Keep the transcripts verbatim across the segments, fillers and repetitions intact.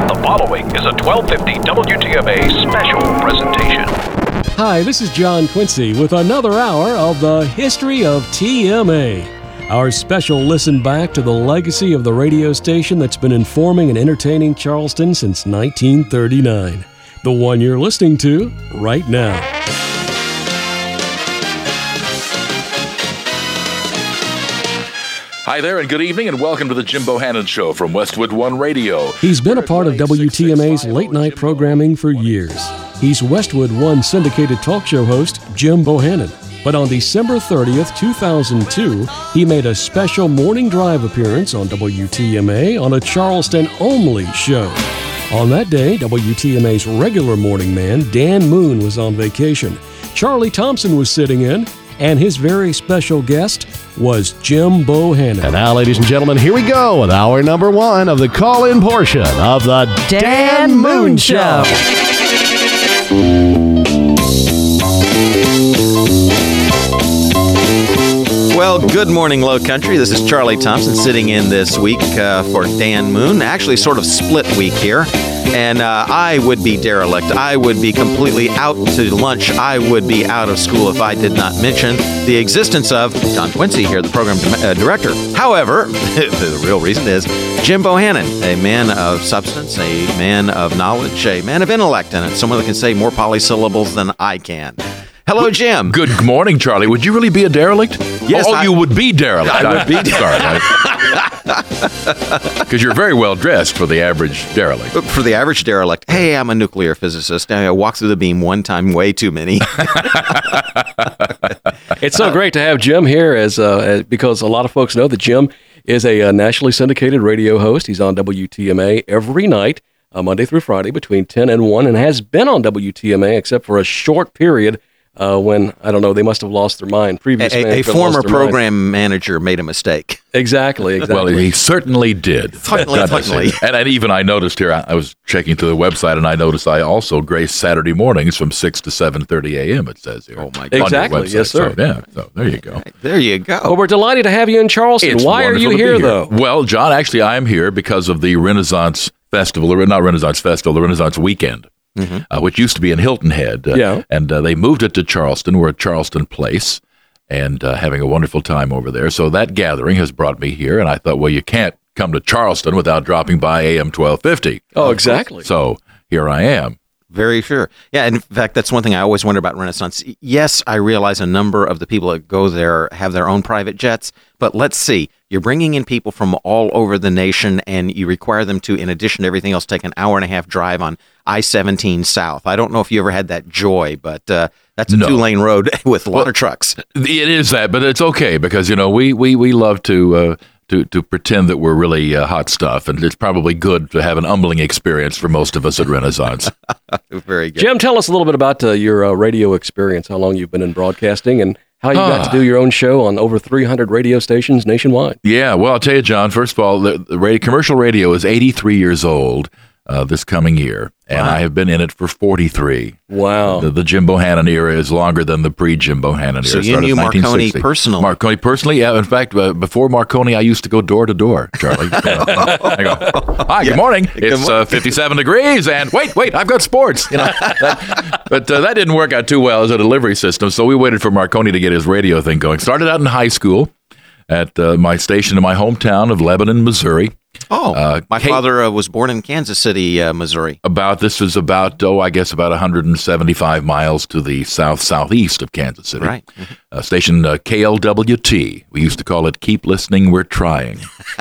The following is a twelve fifty W T M A special presentation. Hi, this is John Quincy with another hour of the history of T M A. Our special listen back to the legacy of the radio station that's been informing and entertaining Charleston since nineteen thirty-nine. The one you're listening to right now. Hi there, and good evening, and welcome to the Jim Bohannon Show from Westwood One Radio. He's been a part of W T M A's late-night programming for years. He's Westwood One syndicated talk show host Jim Bohannon. But on December thirtieth, two thousand two, he made a special morning drive appearance on W T M A on a Charleston-only show. On that day, W T M A's regular morning man, Dan Moon, was on vacation. Charlie Thompson was sitting in, and his very special guest was Jim Bohannon. And now, ladies and gentlemen, here we go with hour number one of the call-in portion of the Dan, Dan Moon Show. Well, good morning, Low Country. This is Charlie Thompson sitting in this week uh, for Dan Moon. Actually, sort of split week here. And uh, I would be derelict. I would be completely out to lunch. I would be out of school if I did not mention the existence of John Quincy here, the program uh, director. However, the real reason is Jim Bohannon, a man of substance, a man of knowledge, a man of intellect, and someone that can say more polysyllables than I can. Hello, Jim. Good morning, Charlie. Would you really be a derelict? Yes. Oh, I, you would be derelict. I would be Sorry. Because you're very well dressed for the average derelict. For the average derelict. Hey, I'm a nuclear physicist. I walk through the beam one time, way too many. It's so great to have Jim here as, uh, as because a lot of folks know that Jim is a uh, nationally syndicated radio host. He's on W T M A every night, uh, Monday through Friday, between ten and one, and has been on W T M A except for a short period Uh, when, I don't know, they must have lost their mind. Previous A, a former program mind. manager made a mistake. Exactly, exactly. Well, he certainly did. Certainly, certainly. And, and even I noticed here, I, I was checking through the website, and I noticed I also grace Saturday mornings from six to seven thirty a.m., it says here. Oh, my God. Exactly, yes, sir. So, yeah, so there you go. Right, there you go. Well, we're delighted to have you in Charleston. It's Why are you here, here, though? Well, John, actually, I'm here because of the Renaissance Festival, or not Renaissance Festival, the Renaissance Weekend. Mm-hmm. Uh, which used to be in Hilton Head. Uh, yeah. And uh, they moved it to Charleston. We're at Charleston Place and uh, having a wonderful time over there. So that gathering has brought me here, and I thought, well, you can't come to Charleston without dropping by A M twelve fifty. Oh, exactly. So here I am. Very sure. Yeah, in fact, that's one thing I always wonder about Renaissance. Yes, I realize a number of the people that go there have their own private jets, but let's see. You're bringing in people from all over the nation, and you require them to, in addition to everything else, take an hour and a half drive on I seventeen South. I don't know if you ever had that joy, but uh, that's a no. two-lane road with a lot well, of trucks. It is that, but it's okay because, you know, we we, we love to... Uh, To, to pretend that we're really uh, hot stuff, and it's probably good to have an humbling experience for most of us at Renaissance. Very good. Jim, tell us a little bit about uh, your uh, radio experience, how long you've been in broadcasting, and how you got to do your own show on over three hundred radio stations nationwide. Yeah, well, I'll tell you, John, first of all, the, the radio, commercial radio is eighty-three years old uh, this coming year, and wow. I have been in it for forty-three. Wow. The, the Jim Bohannon era is longer than the pre-Jim Bohannon era. So you knew Marconi personally? Marconi personally, yeah. In fact, uh, before Marconi, I used to go door to door, Charlie. I go, hi, yeah. good morning. Good it's morning. Uh, fifty-seven degrees, and wait, wait, I've got sports. You know, that, but uh, that didn't work out too well as a delivery system, so we waited for Marconi to get his radio thing going. Started out in high school at uh, my station in my hometown of Lebanon, Missouri. Oh, uh, my Kate, father uh, was born in Kansas City, uh, Missouri. About this is about oh, I guess about one hundred seventy-five miles to the south southeast of Kansas City. Right. Mm-hmm. Uh, station uh, K L W T. We used to call it "Keep Listening, We're Trying."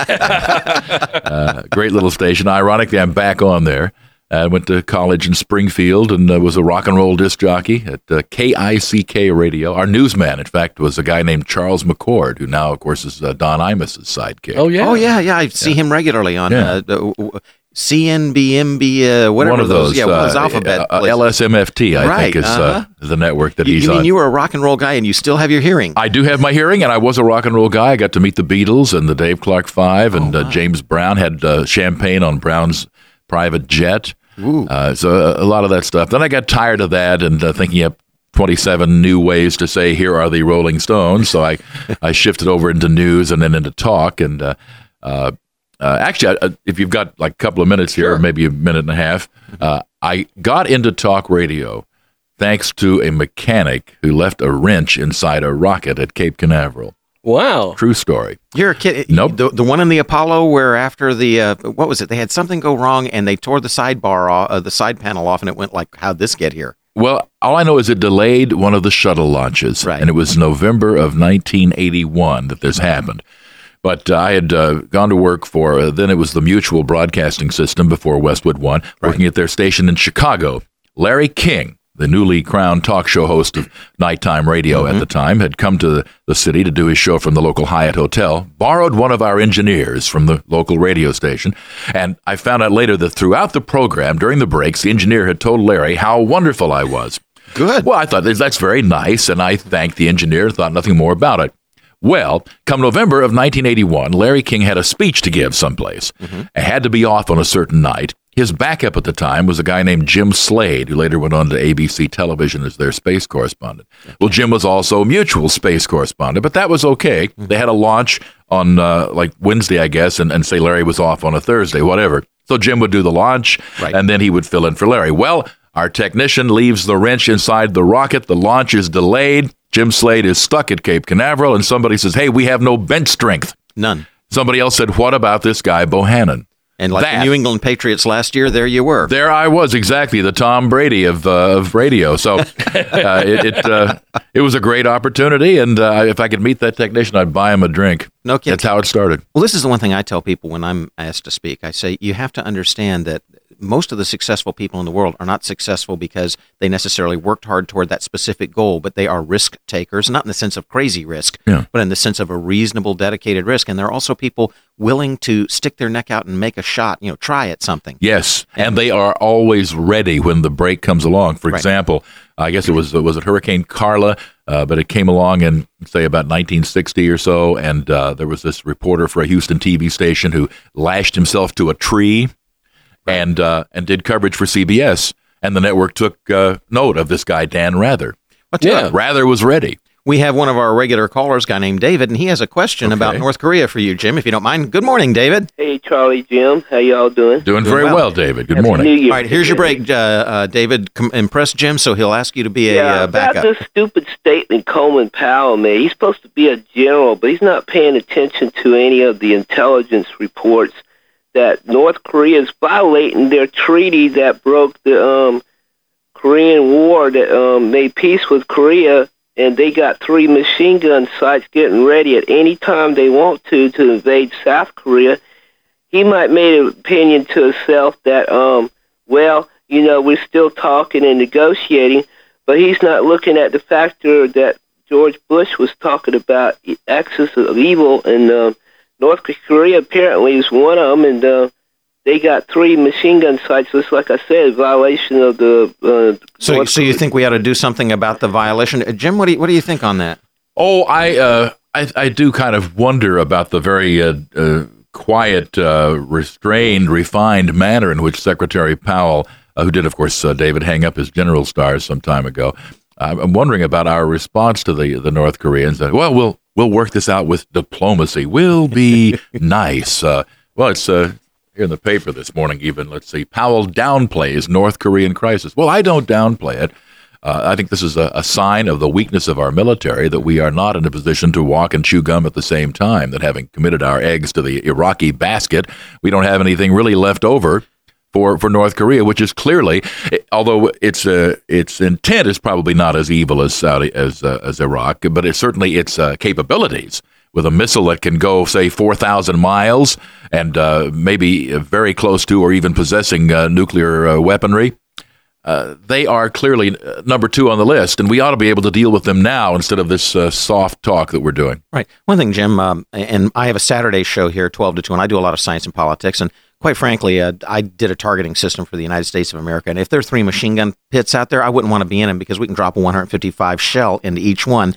uh, great little station. Ironically, I'm back on there. I went to college in Springfield and uh, was a rock and roll disc jockey at uh, K I C K Radio. Our newsman, in fact, was a guy named Charles McCord, who now, of course, is uh, Don Imus's sidekick. Oh, yeah. Oh, yeah, yeah. I see yeah. him regularly on yeah. uh, uh, C N B M B, uh, whatever one of those. those yeah, one of those uh, alphabet. Uh, L S M F T, I right. think, is uh-huh. uh, the network that you, he's you on. You mean you were a rock and roll guy and you still have your hearing? I do have my hearing, and I was a rock and roll guy. I got to meet the Beatles and the Dave Clark Five, and oh, wow. uh, James Brown had uh, champagne on Brown's private jet. Uh, so a, a lot of that stuff. Then I got tired of that and uh, thinking up twenty-seven new ways to say, here are the Rolling Stones. So I, I shifted over into news and then into talk. And uh, uh, uh, actually, uh, if you've got like a couple of minutes here, Sure. or maybe a minute and a half, uh, I got into talk radio thanks to a mechanic who left a wrench inside a rocket at Cape Canaveral. Wow. True story. You're a kid. Nope. The, the one in the Apollo where after the, uh, what was it? They had something go wrong and they tore the sidebar off, uh, the side panel off, and it went like, how'd this get here? Well, all I know is it delayed one of the shuttle launches, Right. and it was November of nineteen eighty-one that this happened. But uh, I had uh, gone to work for, uh, then it was the Mutual Broadcasting System before Westwood One, working at their station in Chicago. Larry King, the newly crowned talk show host of nighttime radio Mm-hmm. at the time, had come to the city to do his show from the local Hyatt Hotel, borrowed one of our engineers from the local radio station, and I found out later that throughout the program, during the breaks, the engineer had told Larry how wonderful I was. Good. Well, I thought that's very nice, and I thanked the engineer, thought nothing more about it. Well, come November of nineteen eighty-one, Larry King had a speech to give someplace. Mm-hmm. It had to be off on a certain night. His backup at the time was a guy named Jim Slade, who later went on to A B C television as their space correspondent. Well, Jim was also Mutual space correspondent, but that was okay. Mm-hmm. They had a launch on uh, like Wednesday, I guess, and, and say Larry was off on a Thursday, whatever. So Jim would do the launch, Right. and then he would fill in for Larry. Well, our technician leaves the wrench inside the rocket. The launch is delayed. Jim Slade is stuck at Cape Canaveral, and somebody says, hey, we have no bench strength. None. Somebody else said, what about this guy, Bohannon? And like That- the New England Patriots last year, there you were. There I was, exactly, the Tom Brady of uh, of radio. So uh, it it, uh, it was a great opportunity, and uh, if I could meet that technician, I'd buy him a drink. No kidding. That's how it started. Well, this is the one thing I tell people when I'm asked to speak. I say, you have to understand that most of the successful people in the world are not successful because they necessarily worked hard toward that specific goal, but they are risk takers, not in the sense of crazy risk, Yeah. but in the sense of a reasonable, dedicated risk. And they're also people willing to stick their neck out and make a shot, you know, try at something. Yes, and they are always ready when the break comes along. For Right. example, I guess it was was it Hurricane Carla, uh, but it came along in say about nineteen sixty or so, and uh, there was this reporter for a Houston T V station who lashed himself to a tree, and uh, and did coverage for C B S, and the network took uh, note of this guy Dan Rather. But Yeah. Rather was ready. we have one of our regular callers, a guy named David, and he has a question Okay. about North Korea for you, Jim, if you don't mind. Good morning, David. Hey, Charlie, Jim. How y'all doing? Doing Doing very well. well, David. Good Happy morning. New Year. All right, here's your break, uh, uh, David. Com- impress Jim, so he'll ask you to be a Yeah, uh, about backup. this stupid statement Coleman Powell made. He's supposed to be a general, but he's not paying attention to any of the intelligence reports that North Korea is violating their treaty that broke the um, Korean War, that um, made peace with Korea, and they got three machine gun sites getting ready at any time they want to to invade South Korea. He might make an opinion to himself that, um, well, you know, we're still talking and negotiating, but he's not looking at the factor that George Bush was talking about, axis of evil, and uh, North Korea apparently is one of them, and uh, they got three machine gun sites, just like I said, violation of the... Uh, So, North so you Korea- think we ought to do something about the violation? Uh, Jim, what do you, what do you think on that? Oh, I, uh, I, I do kind of wonder about the very uh, uh, quiet, uh, restrained, refined manner in which Secretary Powell, uh, who did, of course, uh, David, hang up his general stars some time ago. I'm I'm wondering about our response to the the North Koreans. That, well, we'll we'll work this out with diplomacy. We'll be nice. Uh, well, it's uh, here in the paper this morning. Even let's see, Powell downplays North Korean crisis. Well, I don't downplay it. Uh, I think this is a, a sign of the weakness of our military, that we are not in a position to walk and chew gum at the same time, that having committed our eggs to the Iraqi basket, we don't have anything really left over for, for North Korea, which is clearly, although its uh, its intent is probably not as evil as Saudi as uh, as Iraq, but it's certainly its uh, capabilities. With a missile that can go, say, four thousand miles and uh, maybe very close to or even possessing uh, nuclear uh, weaponry, Uh, they are clearly uh, number two on the list, and we ought to be able to deal with them now instead of this uh, soft talk that we're doing. Right. One thing, Jim, um, and I have a Saturday show here, twelve to two, and I do a lot of science and politics. And quite frankly, uh, I did a targeting system for the United States of America. And if there are three machine gun pits out there, I wouldn't want to be in them because we can drop a one hundred fifty-five shell into each one.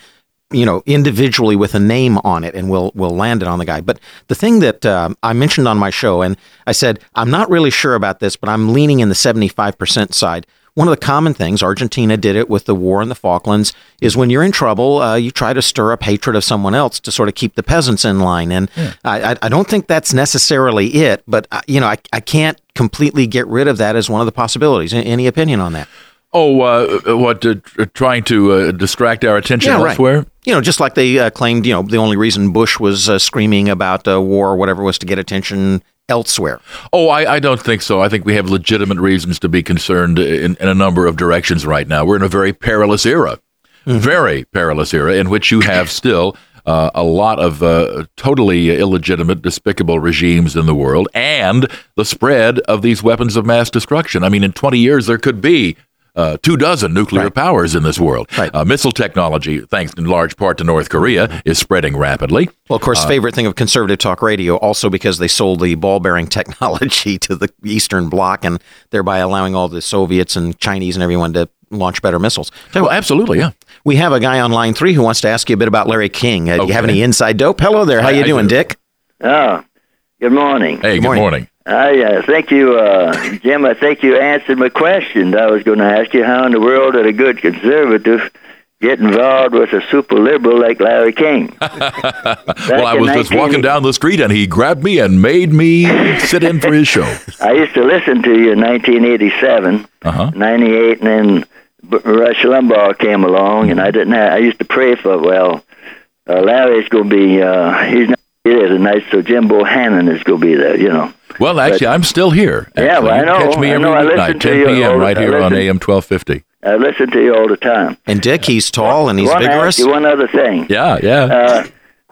you know, individually with a name on it, and we'll we'll land it on the guy. But the thing that uh, I mentioned on my show, and I said, I'm not really sure about this, but I'm leaning in the seventy-five percent side. One of the common things, Argentina did it with the war in the Falklands, is when you're in trouble, uh, you try to stir up hatred of someone else to sort of keep the peasants in line. And yeah. I, I don't think that's necessarily it, but, uh, you know, I, I can't completely get rid of that as one of the possibilities. Any opinion on that? Oh, uh, what, uh, trying to uh, distract our attention yeah, elsewhere? Right. You know, just like they uh, claimed, you know, the only reason Bush was uh, screaming about uh, war or whatever was to get attention elsewhere. Oh, I, I don't think so. I think we have legitimate reasons to be concerned in, in a number of directions right now. We're in a very perilous era, mm-hmm. very perilous era in which you have still uh, a lot of uh, totally illegitimate, despicable regimes in the world and the spread of these weapons of mass destruction. I mean, in twenty years, there could be Uh, two dozen nuclear right. powers in this world. Right. Uh, missile technology, thanks in large part to North Korea, is spreading rapidly. Well, of course, uh, favorite thing of conservative talk radio, also because they sold the ball-bearing technology to the Eastern Bloc and thereby allowing all the Soviets and Chinese and everyone to launch better missiles. So, well, absolutely, yeah. We have a guy on line three who wants to ask you a bit about Larry King. Uh, okay. Do you have any inside dope? Hello there. How I, you I doing, do. Dick? Oh, good morning. Hey, good, good morning. morning. I uh, think you, uh, Jim, I think you answered my question. I was going to ask you how in the world did a good conservative get involved with a super liberal like Larry King? Well, I was just walking down the street and he grabbed me and made me sit in for his show. I used to listen to you in nineteen eighty-seven, uh-huh. ninety-eight, and then Rush Limbaugh came along, and I didn't have, I used to pray for, well, uh, Larry's going to be, uh, he's not here tonight, so Jim Bohannon is going to be there, you know. Well, actually, but, I'm still here. Actually. Yeah, well, I know. Catch me every weeknight, ten p.m. right here on A M twelve fifty. I listen to you all the time. And Dick, he's tall and he's I vigorous. Ask you one other thing. Yeah, yeah. Uh,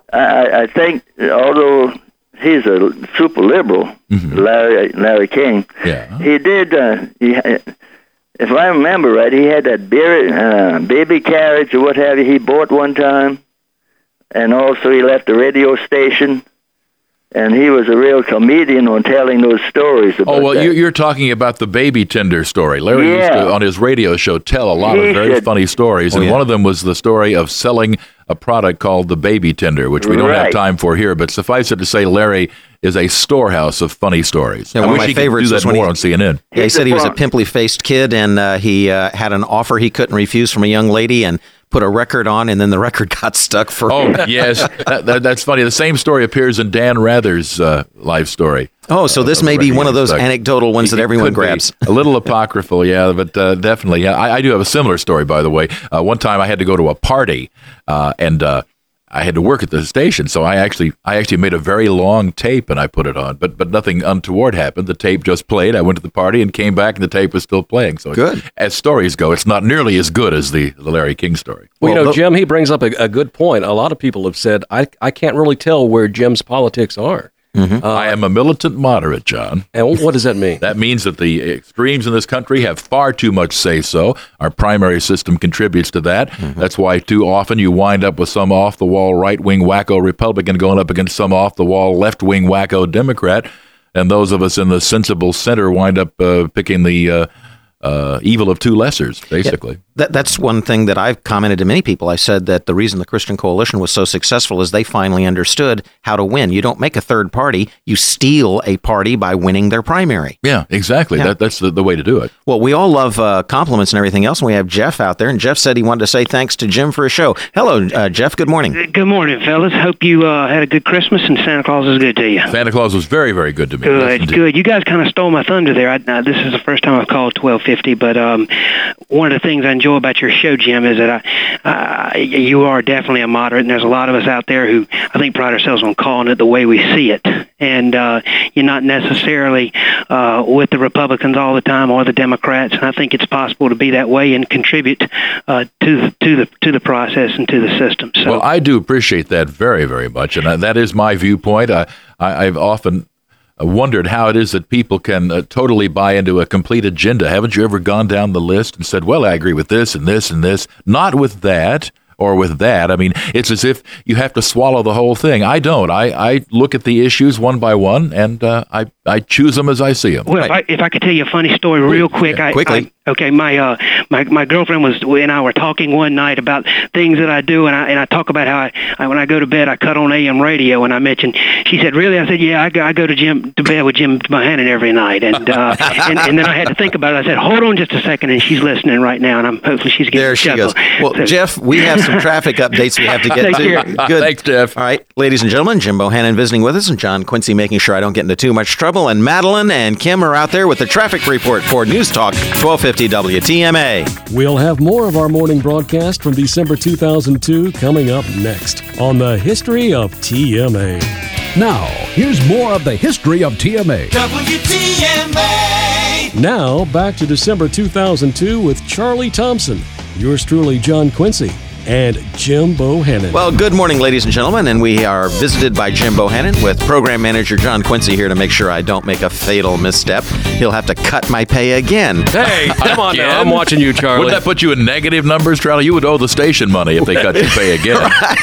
I, I think, although he's a super liberal, mm-hmm. Larry Larry King, yeah. he did, uh, he, if I remember right, he had that beer, uh, baby carriage or what have you he bought one time, and also he left a radio station. And he was a real comedian on telling those stories about Oh, well, that. you're talking about the baby tender story. Larry yeah. used to, on his radio show, tell a lot he of very should. funny stories. Oh, and yeah. one of them was the story of selling a product called the baby tender, which we don't right. have time for here. But suffice it to say, Larry is a storehouse of funny stories. Yeah, I one wish of my he favorites could do that more he, on C N N. Yeah, he said he was a pimply-faced kid, and uh, he uh, had an offer he couldn't refuse from a young lady, and put a record on, and then the record got stuck for Oh, yes. that, that, that's funny. The same story appears in Dan Rather's uh, life story. Oh, so this uh, may be one of those stuck. anecdotal ones it, that everyone it grabs. a little apocryphal, yeah, but uh, definitely. Yeah, I, I do have a similar story, by the way. Uh, one time I had to go to a party, uh, and uh, I had to work at the station, so I actually I actually made a very long tape and I put it on, but but nothing untoward happened. The tape just played. I went to the party and came back, and the tape was still playing. So good. As stories go, it's not nearly as good as the, the Larry King story. Well, you know, Jim, he brings up a, a good point. A lot of people have said, I, I can't really tell where Jim's politics are. Mm-hmm. Uh, I am a militant moderate, John. And what does that mean? That means that the extremes in this country have far too much say-so. Our primary system contributes to that. Mm-hmm. That's why too often you wind up with some off-the-wall right-wing wacko Republican going up against some off-the-wall left-wing wacko Democrat, and those of us in the sensible center wind up uh, picking the uh, uh, evil of two lessers, basically. Yeah. That, that's one thing that I've commented to many people. I said that the reason the Christian Coalition was so successful is they finally understood how to win. You don't make a third party. You steal a party by winning their primary. Yeah, exactly. Yeah. That, that's the, the way to do it. Well, we all love uh, compliments and everything else, and we have Jeff out there, and Jeff said he wanted to say thanks to Jim for his show. Hello, uh, Jeff. Good morning. Good morning, fellas. Hope you uh, had a good Christmas, and Santa Claus is good to you. Santa Claus was very, very good to me. Good, yes, good. You guys kind of stole my thunder there. I, uh, this is the first time I've called twelve fifty, but um, one of the things I enjoy about your show, Jim, is that I, uh, you are definitely a moderate, and there's a lot of us out there who I think pride ourselves on calling it the way we see it. And uh, you're not necessarily uh, with the Republicans all the time or the Democrats, and I think it's possible to be that way and contribute uh, to the to the to the process and to the system. So, well, I do appreciate that very, very much, and that is my viewpoint. I, I I've often wondered how it is that people can uh, totally buy into a complete agenda. Haven't you ever gone down the list and said, well, I agree with this and this and this, not with that or with that? I mean, it's as if you have to swallow the whole thing. I don't. I, I look at the issues one by one, and uh, I I choose them as I see them. Well, if, I, if I could tell you a funny story real quick. Yeah, I, quickly. I, okay, my uh, my my girlfriend was and I were talking one night about things that I do, and I and I talk about how I, I when I go to bed I cut on A M radio, and I mentioned. She said, "Really?" I said, "Yeah, I go, I go to Jim to bed with Jim Bohannon every night," and uh, and and then I had to think about it. I said, "Hold on just a second," and she's listening right now, and I'm hopefully she's getting There a she chuckle. goes. Well, So- Jeff, we have some traffic updates we have to get Take to. care. Good. Thanks, Jeff. All right, ladies and gentlemen, Jim Bohannon visiting with us, and John Quincy making sure I don't get into too much trouble, and Madeline and Kim are out there with the traffic report for News Talk twelve fifty W T M A. We'll have more of our morning broadcast from December two thousand two coming up next on the History of T M A. Now, here's more of the history of T M A. W T M A. Now, back to December two thousand two with Charlie Thompson, yours truly, John Quincy, and Jim Bohannon. Well, good morning, ladies and gentlemen, and we are visited by Jim Bohannon with program manager John Quincy here to make sure I don't make a fatal misstep. He'll have to cut my pay again. Hey, come on now. I'm watching you, Charlie. Wouldn't that put you in negative numbers, Charlie? You would owe the station money if they cut your pay again.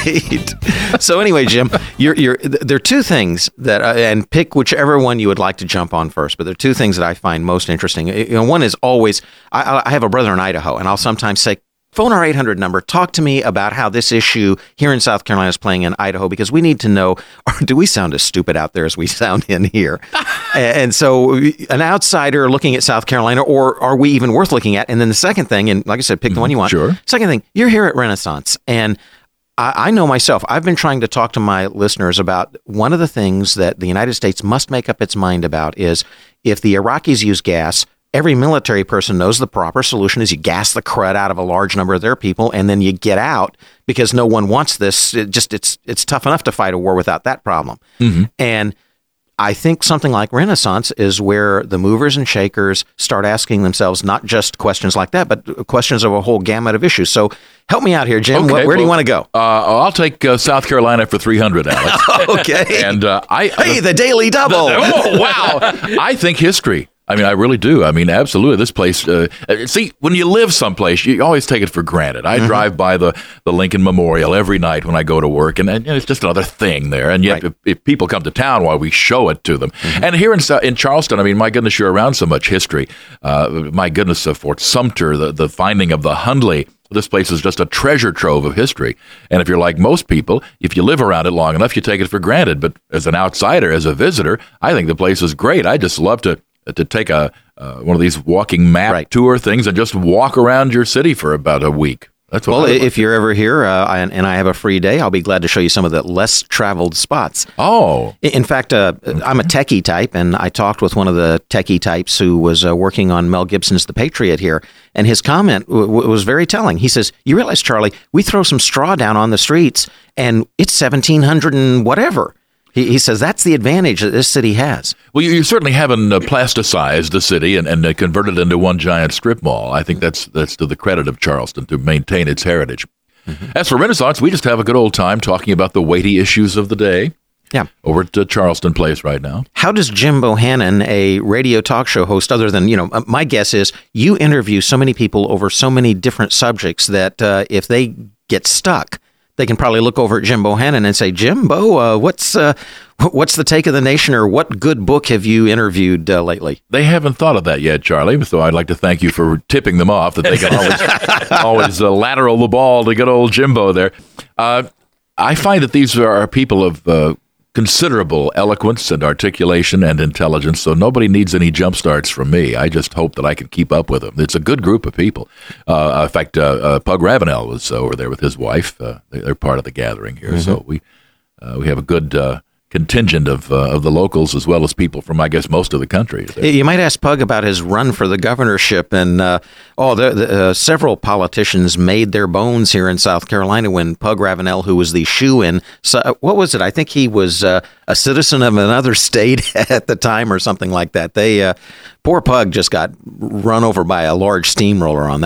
Right. So anyway, Jim, you're, you're, there are two things that, uh, and pick whichever one you would like to jump on first, but there are two things that I find most interesting. You know, one is always, I, I have a brother in Idaho, and I'll sometimes say, phone our eight hundred number. Talk to me about how this issue here in South Carolina is playing in Idaho, because we need to know, or do we sound as stupid out there as we sound in here? And so an outsider looking at South Carolina, or are we even worth looking at? And then the second thing, and like I said, pick the one you want. Sure. Second thing, you're here at Renaissance, and I, I know myself, I've been trying to talk to my listeners about one of the things that the United States must make up its mind about is if the Iraqis use gas, every military person knows the proper solution is you gas the crud out of a large number of their people, and then you get out because no one wants this. It just it's it's tough enough to fight a war without that problem. Mm-hmm. And I think something like Renaissance is where the movers and shakers start asking themselves not just questions like that, but questions of a whole gamut of issues. So help me out here, Jim. Okay, where, where do you well, want to go? Uh, I'll take uh, South Carolina for three hundred, Alex. Okay. And uh, I Hey, the Daily Double. Oh, wow. I think history. I mean, I really do. I mean, absolutely. This place, uh, see, when you live someplace, you always take it for granted. I mm-hmm. drive by the, the Lincoln Memorial every night when I go to work, and, and it's just another thing there. And yet, right. if, if people come to town, why, we show it to them. Mm-hmm. And here in in Charleston, I mean, my goodness, you're around so much history. Uh, my goodness, uh, Fort Sumter, the, the finding of the Hundley. This place is just a treasure trove of history. And if you're like most people, if you live around it long enough, you take it for granted. But as an outsider, as a visitor, I think the place is great. I just love to to take a uh, one of these walking map right. tour things and just walk around your city for about a week. That's what well, if like. you're ever here uh, and, and I have a free day, I'll be glad to show you some of the less traveled spots. Oh. In fact, uh, okay. I'm a techie type, and I talked with one of the techie types who was uh, working on Mel Gibson's The Patriot here, and his comment w- w- was very telling. He says, you realize, Charlie, we throw some straw down on the streets, and it's seventeen hundred and whatever. He, he says that's the advantage that this city has. Well, you, you certainly haven't uh, plasticized the city and, and uh, converted it into one giant strip mall. I think that's that's to the credit of Charleston to maintain its heritage. Mm-hmm. As for Renaissance, we just have a good old time talking about the weighty issues of the day. Yeah. Over at uh, Charleston Place right now. How does Jim Bohannon, a radio talk show host, other than, you know, my guess is you interview so many people over so many different subjects that uh, if they get stuck, they can probably look over at Jim Bohannon and say, Jim Bo, uh, what's uh, what's the take of the nation, or what good book have you interviewed uh, lately? They haven't thought of that yet, Charlie, so I'd like to thank you for tipping them off that they can always, always uh, lateral the ball to good old Jimbo there. Uh, I find that these are people of uh, considerable eloquence and articulation and intelligence, so nobody needs any jump starts from me. I just hope that I can keep up with them. It's a good group of people. Uh, in fact, uh, uh, Pug Ravenel was over there with his wife. Uh, they're part of the gathering here, mm-hmm. so we uh, we have a good uh, contingent of uh, of the locals as well as people from, I guess, most of the country. You might ask Pug about his run for the governorship, and uh, oh, the, the, uh, several politicians made their bones here in South Carolina when Pug Ravenel, who was the shoo-in, so, what was it? I think he was uh, a citizen of another state at the time or something like that. They uh, poor Pug just got run over by a large steamroller on that one.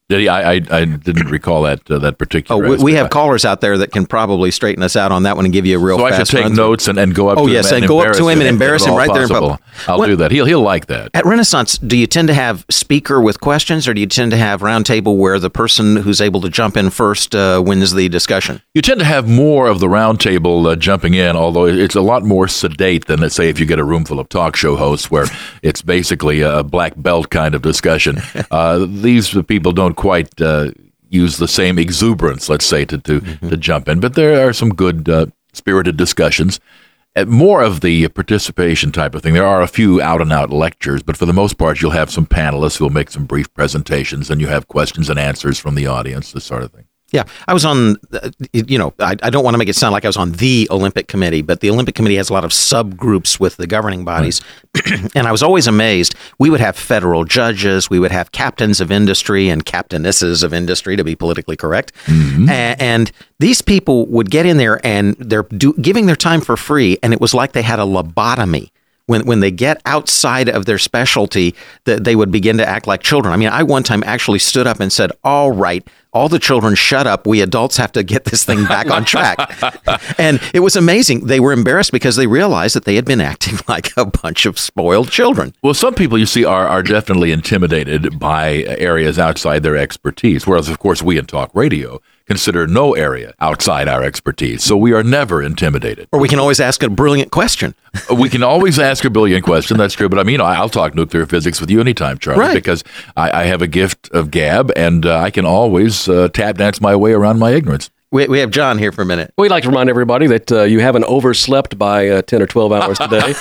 Did he? I, I, I didn't recall that uh, that particular. Oh, we, we have aspect. callers out there that can probably straighten us out on that one and give you a real So fast I should take run. notes and, and go up Oh, to yes, him and and go up embarrass to him and if embarrass at him all right there in possible. public. I'll What- do that. He'll he'll like that. At Renaissance, do you tend to have speaker with questions, or do you tend to have roundtable where the person who's able to jump in first uh, wins the discussion? You tend to have more of the roundtable uh, jumping in, although it's a lot more sedate than, let's say, if you get a room full of talk show hosts where it's basically a black belt kind of discussion. Uh, these people don't quite uh, use the same exuberance, let's say, to to, mm-hmm. to jump in. But there are some good uh, spirited discussions. Uh, more of the participation type of thing. There are a few out-and-out lectures, but for the most part, you'll have some panelists who will make some brief presentations, and you have questions and answers from the audience, this sort of thing. Yeah, I was on, uh, you know, I, I don't want to make it sound like I was on the Olympic Committee, but the Olympic Committee has a lot of subgroups with the governing bodies. Right. And I was always amazed. We would have federal judges, we would have captains of industry and captainesses of industry, to be politically correct. Mm-hmm. A- and these people would get in there and they're do- giving their time for free, and it was like they had a lobotomy. When when they get outside of their specialty, that they would begin to act like children. I mean, I one time actually stood up and said, all right, all the children shut up. We adults have to get this thing back on track. And it was amazing. They were embarrassed because they realized that they had been acting like a bunch of spoiled children. Well, some people, you see, are, are definitely intimidated by areas outside their expertise, whereas, of course, we in talk radio consider no area outside our expertise. So we are never intimidated. Or we can always ask a brilliant question. We can always ask a brilliant question. That's true. But I mean, I'll talk nuclear physics with you anytime, Charlie, right. because I, I have a gift of gab, and uh, I can always uh, tap dance my way around my ignorance. We, we have John here for a minute. We'd like to remind everybody that uh, you haven't overslept by uh, ten or twelve hours today.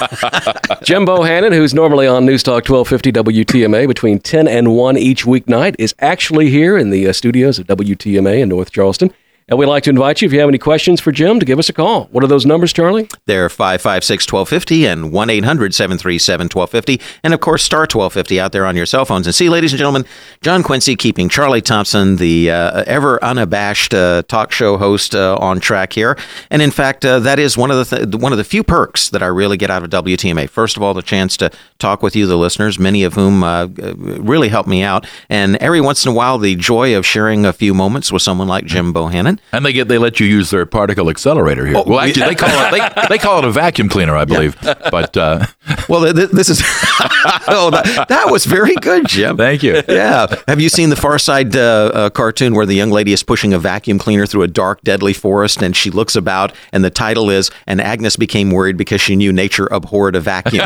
Jim Bohannon, who's normally on News Talk twelve fifty W T M A between ten and one each weeknight, is actually here in the uh, studios of W T M A in North Charleston. And we'd like to invite you, if you have any questions for Jim, to give us a call. What are those numbers, Charlie? They're five five six, one two five zero and one eight hundred, seven three seven, one two five zero. And, of course, star twelve fifty out there on your cell phones. And see, ladies and gentlemen, John Quincy keeping Charlie Thompson, the uh, ever unabashed uh, talk show host, uh, on track here. And, in fact, uh, that is one of the th- one of the few perks that I really get out of W T M A. First of all, the chance to talk with you, the listeners, many of whom uh, really help me out. And every once in a while, the joy of sharing a few moments with someone like Jim Bohannon. And they get they let you use their particle accelerator here. Oh, well, actually, they call it they, they call it a vacuum cleaner, I believe. Yeah. But uh, well, th- this is oh, that, that was very good, Jim. Thank you. Yeah. Have you seen the Far Side uh, uh, cartoon where the young lady is pushing a vacuum cleaner through a dark, deadly forest, and she looks about, and the title is "And Agnes became worried because she knew nature abhorred a vacuum."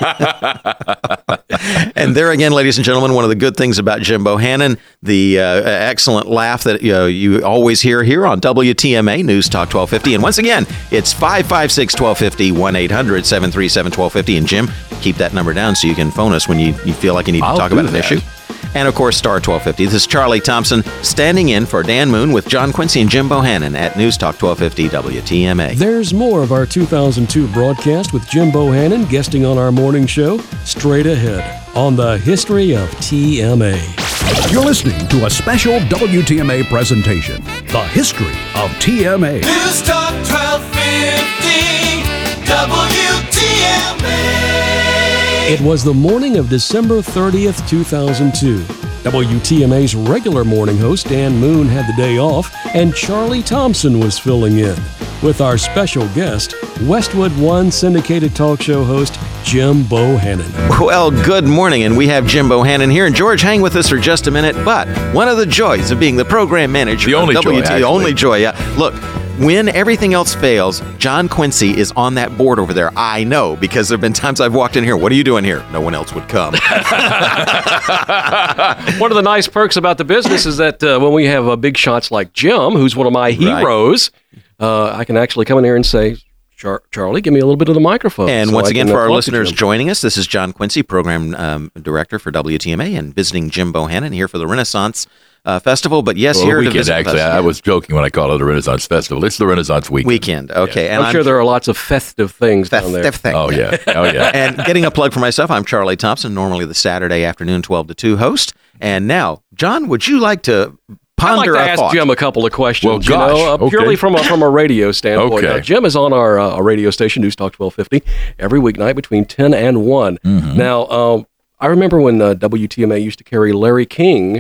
And there again, ladies and gentlemen, one of the good things about Jim Bohannon, the uh, excellent laugh that you know, you always hear here on W T M A News Talk twelve fifty. And once again, it's five five six, one two five zero, one eight hundred, seven three seven, one two five zero. And Jim, keep that number down so you can phone us when you, you feel like you need to I'll talk about that. an issue. And, of course, star twelve fifty. This is Charlie Thompson standing in for Dan Moon with John Quincy and Jim Bohannon at News Talk twelve fifty W T M A. There's more of our two thousand two broadcast with Jim Bohannon guesting on our morning show straight ahead on the History of T M A. You're listening to a special W T M A presentation, The History of T M A. News Talk twelve fifty W T M A. It was the morning of December thirtieth, two thousand two. W T M A's regular morning host, Dan Moon, had the day off, and Charlie Thompson was filling in with our special guest, Westwood One syndicated talk show host, Jim Bohannon. Well, good morning, and we have Jim Bohannon here. And George, hang with us for just a minute. But one of the joys of being the program manager the only of W T, joy, the only joy, yeah. Look, when everything else fails, John Quincy is on that board over there. I know, because there have been times I've walked in here. What are you doing here? No one else would come. One of the nice perks about the business is that uh, when we have uh, big shots like Jim, who's one of my heroes, right. uh, I can actually come in here and say, Char- Charlie, give me a little bit of the microphone. And so once I again, can, for uh, our talk listeners to Jim. joining us, this is John Quincy, Program um, Director for W T M A, and visiting Jim Bohannon here for the Renaissance uh, Festival. But yes, well, here weekend, to visit actually. us. I was joking when I called it a Renaissance Festival. It's the Renaissance Weekend. Weekend, okay. Yeah. And I'm, I'm sure there are lots of festive things down there. Thing. Oh, yeah. Oh, yeah. And getting a plug for myself, I'm Charlie Thompson, normally the Saturday afternoon twelve to two host. And now, John, would you like to ponder I'd like to a ask thought? Jim a couple of questions. Well, gosh, you know, uh, okay. purely from a, from a radio standpoint. Okay. Now, Jim is on our uh, radio station, News Talk twelve fifty, every weeknight between ten and one. Mm-hmm. Now, uh, I remember when uh, W T M A used to carry Larry King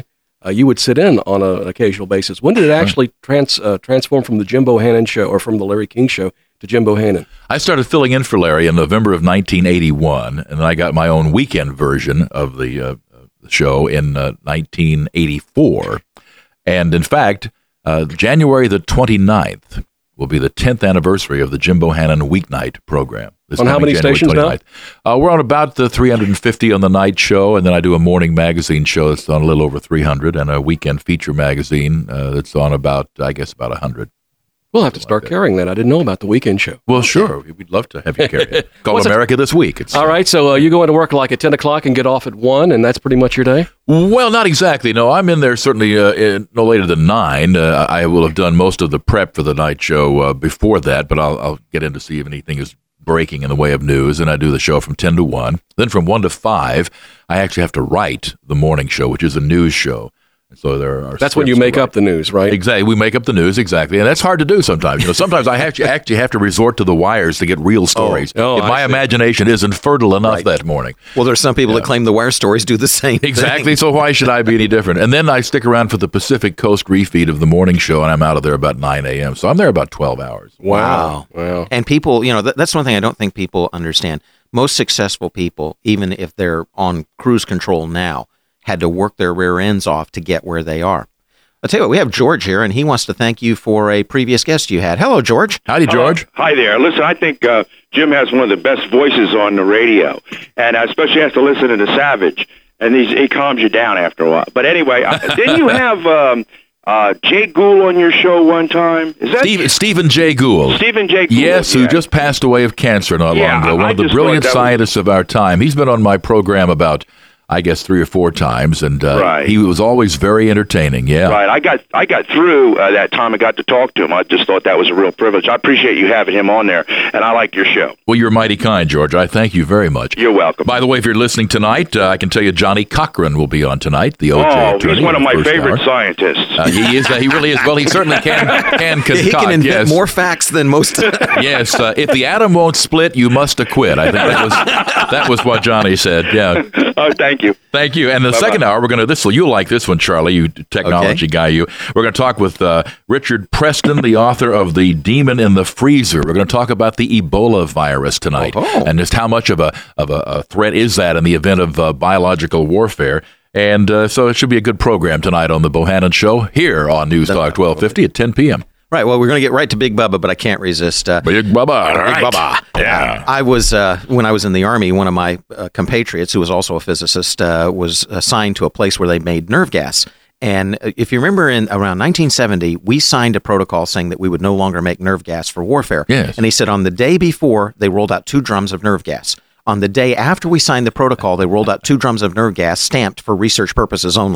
uh, you would sit in on a, an occasional basis. When did it actually trans, uh, transform from the Jim Bohannon show or from the Larry King show to Jim Bohannon? I started filling in for Larry in November of nineteen eighty-one, and then I got my own weekend version of the uh, show in uh, nineteen eighty-four. And in fact, uh, January the twenty-ninth will be the tenth anniversary of the Jim Bohannon weeknight program. This on how many January stations twenty-ninth. now? Uh, we're on about the three hundred fifty on the night show, and then I do a morning magazine show that's on a little over three hundred, and a weekend feature magazine uh, that's on about, I guess, about one hundred. We'll have to start like carrying that. I didn't know about the weekend show. Well, sure. We'd love to have you carry it. Call America This Week. It's, All right. So uh, you go into work like at ten o'clock and get off at one, and that's pretty much your day? Well, not exactly. No, I'm in there certainly uh, in, no later than nine. Uh, I will have done most of the prep for the night show uh, before that, but I'll, I'll get in to see if anything is breaking in the way of news, and I do the show from ten to one. Then from one to five, I actually have to write the morning show, which is a news show. So there are. That's when you make up the news, right? Exactly. We make up the news, exactly, and that's hard to do sometimes. You know, sometimes I have to actually have to resort to the wires to get real stories. Oh, oh, if my see. imagination isn't fertile enough Right. that morning. Well, there's some people yeah. that claim the wire stories do the same Exactly. thing. So why should I be any different? And then I stick around for the Pacific Coast refeed of the morning show, and I'm out of there about nine a.m. So I'm there about twelve hours. Wow. Wow. And people, you know, th- that's one thing I don't think people understand. Most successful people, even if they're on cruise control now, had to work their rear ends off to get where they are. I'll tell you what, we have George here, and he wants to thank you for a previous guest you had. Hello, George. Howdy, George. Uh, hi there. Listen, I think uh, Jim has one of the best voices on the radio, and I especially has to listen to the Savage, and he's, he calms you down after a while. But anyway, uh, didn't you have um, uh, Jay Gould on your show one time? Is that Steve, Stephen Jay Gould. Stephen Jay Gould. Yes, yeah. who just passed away of cancer not Yeah, long ago. One I of the just brilliant thought that was- scientists of our time. He's been on my program about, I guess, three or four times, and uh, Right. he was always very entertaining. Yeah. Right, I got I got through uh, that time. I got to talk to him. I just thought that was a real privilege. I appreciate you having him on there, and I like your show. Well, you're mighty kind, George. I thank you very much. You're welcome. By the way, if you're listening tonight, uh, I can tell you Johnny Cochran will be on tonight, the O J Oh, attorney. he's one of in the my first favorite hour. scientists. Uh, he is. Uh, he really is. Well, he certainly can can concoct. He can invent yes. more facts than most. Yes. Uh, if the atom won't split, you must acquit. I think that was that was what Johnny said. Yeah. Oh, thank you. Thank you. And the Bye-bye. second hour, we're going to this. You'll like this one, Charlie. You technology Okay. guy. You. We're going to talk with uh, Richard Preston, the author of The Demon in the Freezer. We're going to talk about the Ebola virus tonight, Oh. and just how much of a of a, a threat is that in the event of uh, biological warfare. And uh, so it should be a good program tonight on the Bohannon Show here on News Talk twelve fifty at ten p.m. Right, well, we're going to get right to Big Bubba, but I can't resist. Uh, Big Bubba. All Big right. Bubba. Yeah. I was, uh, when I was in the Army, one of my uh, compatriots, who was also a physicist, uh, was assigned to a place where they made nerve gas. And uh, if you remember, in around nineteen seventy, we signed a protocol saying that we would no longer make nerve gas for warfare. Yes. And he said on the day before, they rolled out two drums of nerve gas. On the day after we signed the protocol, they rolled out two drums of nerve gas stamped for research purposes only.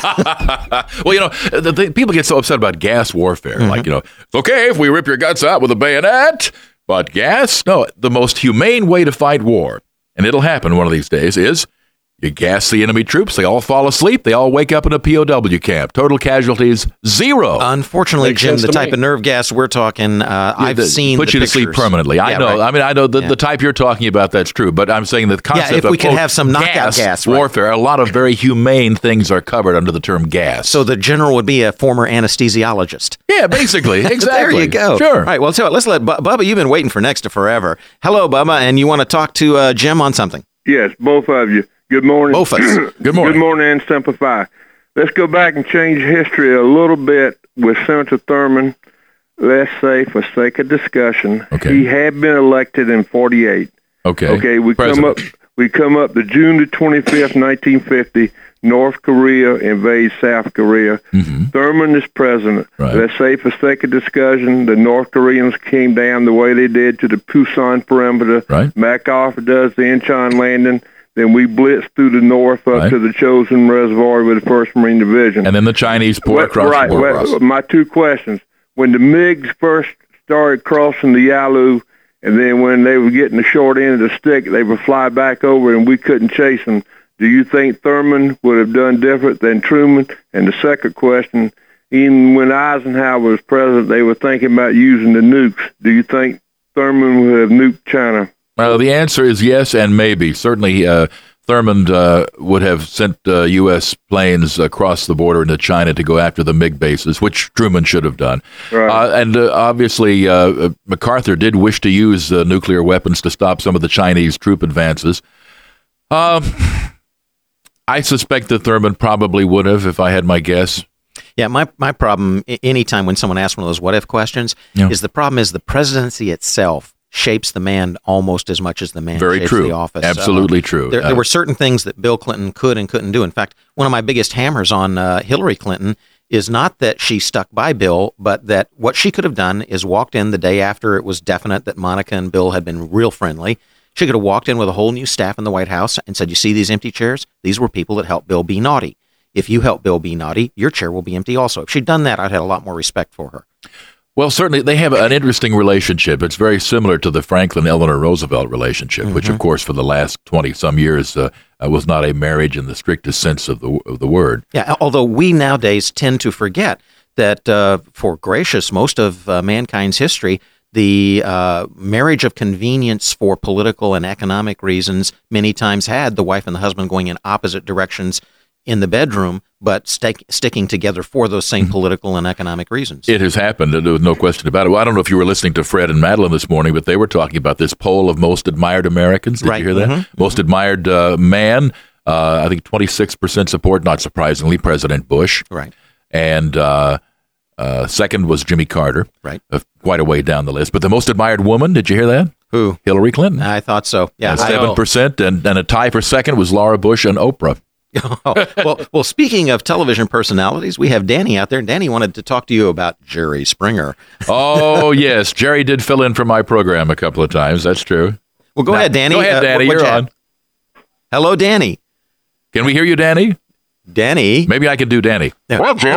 Well, you know, the, the, people get so upset about gas warfare. Mm-hmm. Like, you know, it's okay if we rip your guts out with a bayonet, but gas? No, the most humane way to fight war, and it'll happen one of these days, is you gas the enemy troops. They all fall asleep. They all wake up in a P O W camp. Total casualties, zero. Unfortunately, Makes Jim, sense the to type me. of nerve gas we're talking, uh, Yeah, I've the- seen put the you to sleep pictures. permanently. I Yeah, know. right. I mean, I know the, Yeah. the type you're talking about. That's true. But I'm saying the concept if of we could quote, have some knockout gas, right. warfare, a lot of very humane things are covered under the term gas. So the general would be a former anesthesiologist. Yeah, basically, exactly. There you go. Sure. All right. Well, tell you what, let's let Bu- Bubba. You've been waiting for next to forever. Hello, Bubba, and you want to talk to uh, Jim on something? Yes, both of you. Good morning. Both of us. Good morning. Good morning and simplify. Let's go back and change history a little bit with Senator Thurman. Let's say, for sake of discussion, Okay. he had been elected in forty-eight. Okay. Okay, we President. come up. We come up to June the twenty-fifth, nineteen fifty. North Korea invades South Korea. Mm-hmm. Thurman is president. Right. Let's say, for sake of discussion, the North Koreans came down the way they did to the Pusan perimeter. Right. MacArthur does the Incheon landing. Then we blitz through the north up Right. to the Chosin Reservoir with the first Marine Division. And then the Chinese pour Well, across right. the border. Well, my two questions. When the MiGs first started crossing the Yalu, and then when they were getting the short end of the stick, they would fly back over and we couldn't chase them. Do you think Thurman would have done different than Truman? And the second question, even when Eisenhower was president, they were thinking about using the nukes. Do you think Thurman would have nuked China? Uh, the answer is yes and maybe. Certainly, uh, Thurmond uh, would have sent uh, U S planes across the border into China to go after the MiG bases, which Truman should have done. Right. Uh, and uh, obviously, uh, MacArthur did wish to use uh, nuclear weapons to stop some of the Chinese troop advances. Um, I suspect that Thurmond probably would have, if I had my guess. Yeah, my, my problem, I- anytime when someone asks one of those what-if questions, Yeah. is the problem is the presidency itself shapes the man almost as much as the man Very shapes true. the office. Absolutely Uh, true. There, Uh, there were certain things that Bill Clinton could and couldn't do. In fact, one of my biggest hammers on uh, Hillary Clinton is not that she stuck by Bill, but that what she could have done is walked in the day after it was definite that Monica and Bill had been real friendly. She could have walked in with a whole new staff in the White House and said, you see these empty chairs? These were people that helped Bill be naughty. If you help Bill be naughty, your chair will be empty also. If she'd done that, I'd had a lot more respect for her. Well, certainly they have an interesting relationship. It's very similar to the Franklin Eleanor Roosevelt relationship, Mm-hmm. which, of course, for the last twenty some years uh, uh, was not a marriage in the strictest sense of the of the word. Yeah, although we nowadays tend to forget that uh, for gracious most of uh, mankind's history, the uh, marriage of convenience for political and economic reasons many times had the wife and the husband going in opposite directions in the bedroom, but stick, sticking together for those same political and economic reasons. It has happened. There was no question about it. Well, I don't know if you were listening to Fred and Madeline this morning, but they were talking about this poll of most admired Americans. Did Right. you hear that? Mhm. Most admired uh, man, uh, I think twenty-six percent support, not surprisingly, President Bush. Right. And uh, uh, second was Jimmy Carter. Right. Uh, quite a way down the list. But the most admired woman, did you hear that? Who? Hillary Clinton. I thought so. Yeah, I- seven percent, and, and a tie for second was Laura Bush and Oprah. Oh, well, well. Speaking of television personalities, we have Danny out there. And Danny wanted to talk to you about Jerry Springer. Oh, yes. Jerry did fill in for my program a couple of times. That's true. Well, go Now- ahead, Danny. Go ahead, Uh, Danny. what- what You're you on. had? Hello, Danny. Can we hear you, Danny? Danny. Maybe I can do Danny. Well, Jim,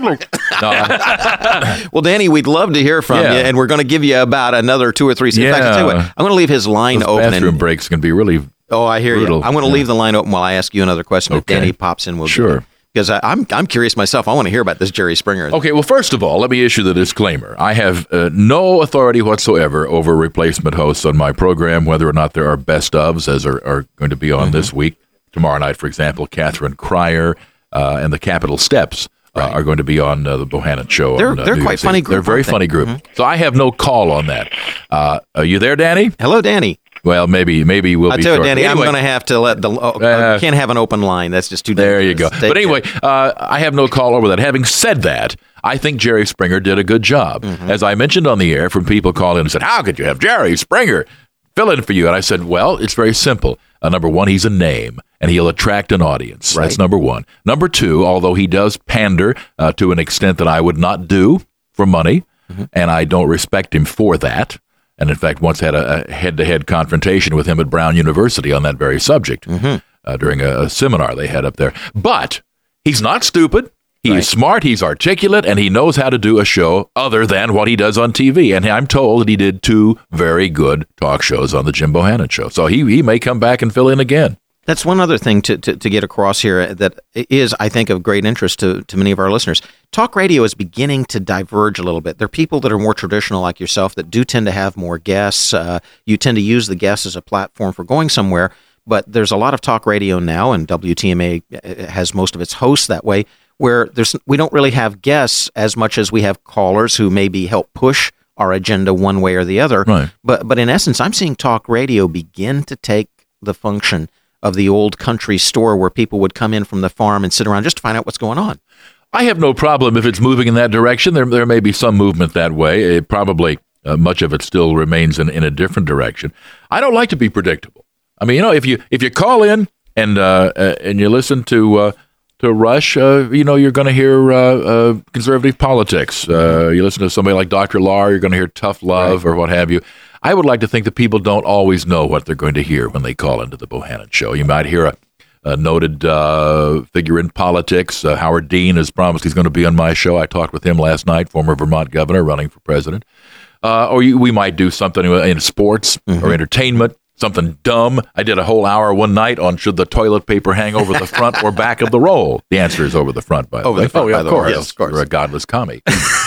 well, Danny, we'd love to hear from Yeah. you, and we're going to give you about another two or three. In fact, I'll tell you what, Yeah. I'm going to leave his line Those open. bathroom And, breaks can be really oh, I hear brutal. you. I'm going to Yeah. leave the line open while I ask you another question. If Okay. Danny pops in, we'll do Sure. it. Because I, I'm I'm curious myself. I want to hear about this Jerry Springer. Okay, well, first of all, let me issue the disclaimer. I have uh, no authority whatsoever over replacement hosts on my program, whether or not there are best ofs, as are, are going to be on this week. Tomorrow night, for example, Catherine Cryer uh, and the Capitol Steps uh, are going to be on uh, the Bohannon Show. They're- on, uh, they're New quite Year's funny Eve. group, They're a very aren't they? funny group. Mhm. So I have no call on that. Uh, are you there, Danny? Hello, Danny. Well, maybe maybe we'll I be tell you, short. Danny, Anyway, I'm going to have to let the. Oh, Uh, I can't have an open line. That's just too. There you go. dangerous. Take But anyway, care. uh, I have no call over that. Having said that, I think Jerry Springer did a good job. Mm-hmm. As I mentioned on the air, from people called in and said, how could you have Jerry Springer fill in for you? And I said, well, it's very simple. Uh, number one, he's a name, and he'll attract an audience. Right. That's number one. Number two, although he does pander uh, to an extent that I would not do for money, Mm-hmm. and I don't respect him for that. And in fact, once had a, a head-to-head confrontation with him at Brown University on that very subject Mm-hmm. uh, during a, a seminar they had up there. But he's not stupid. He's Right. smart. He's articulate, and he knows how to do a show other than what he does on T V. And I'm told that he did two very good talk shows on the Jim Bohannon Show. So he he may come back and fill in again. That's one other thing to, to, to get across here that is, I think, of great interest to, to many of our listeners. Talk radio is beginning to diverge a little bit. There are people that are more traditional like yourself that do tend to have more guests. Uh, you tend to use the guests as a platform for going somewhere, but there's a lot of talk radio now, and W T M A has most of its hosts that way, where there's we don't really have guests as much as we have callers who maybe help push our agenda one way or the other. Right. But, but in essence, I'm seeing talk radio begin to take the function of the old country store where people would come in from the farm and sit around just to find out what's going on. I have no problem if it's moving in that direction. There there may be some movement that way. It probably uh, much of it still remains in, in a different direction. I don't like to be predictable. I mean, you know, if you if you call in and uh, uh, and you listen to uh, to Rush, uh, you know, you're going to hear uh, uh, conservative politics. Uh, you listen to somebody like Doctor Lahr, you're going to hear tough love or what have you. I would like to think that people don't always know what they're going to hear when they call into the Bohannon Show. You might hear a, a noted uh, figure in politics. Uh, Howard Dean has promised he's going to be on my show. I talked with him last night, former Vermont governor running for president. Uh, or you, we might do something in sports or entertainment, something dumb. I did a whole hour one night on should the toilet paper hang over the front or back of the roll. The answer is over the front, by the Over way. the front, oh, yeah, by of the way. course. Yes, of course. You're a godless commie.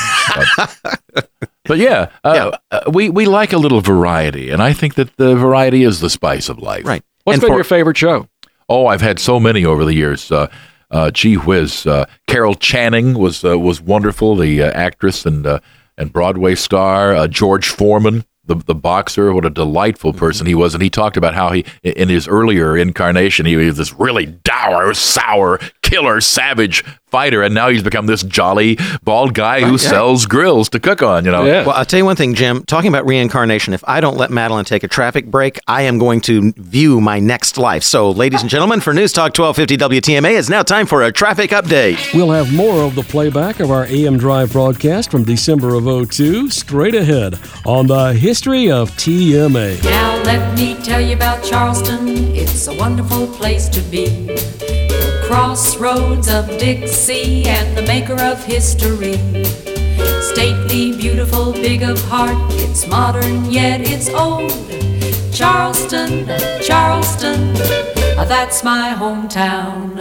but, but yeah, uh, uh, we, we like a little variety, and I think that the variety is the spice of life. Right. What's And been for- your favorite show? Oh, I've had so many over the years. Uh, uh, gee whiz. Uh, Carol Channing was uh, was wonderful, the uh, actress and uh, and Broadway star. Uh, George Foreman, the the boxer, what a delightful person he was. And he talked about how he, in his earlier incarnation, he was this really dour, sour, killer, savage fighter, and now he's become this jolly, bald guy who Right, yeah. sells grills to cook on, you know. Well, I'll tell you one thing, Jim. Talking about reincarnation, if I don't let Madeline take a traffic break, I am going to view my next life. So, ladies and gentlemen, for News Talk twelve fifty W T M A, it's now time for a traffic update. We'll have more of the playback of our A M Drive broadcast from December of oh two straight ahead on the history of T M A. Now let me tell you about Charleston. It's a wonderful place to be. The crossroads of Dixie and the maker of history. Stately, beautiful, big of heart. It's modern yet it's old. Charleston, Charleston, that's my hometown.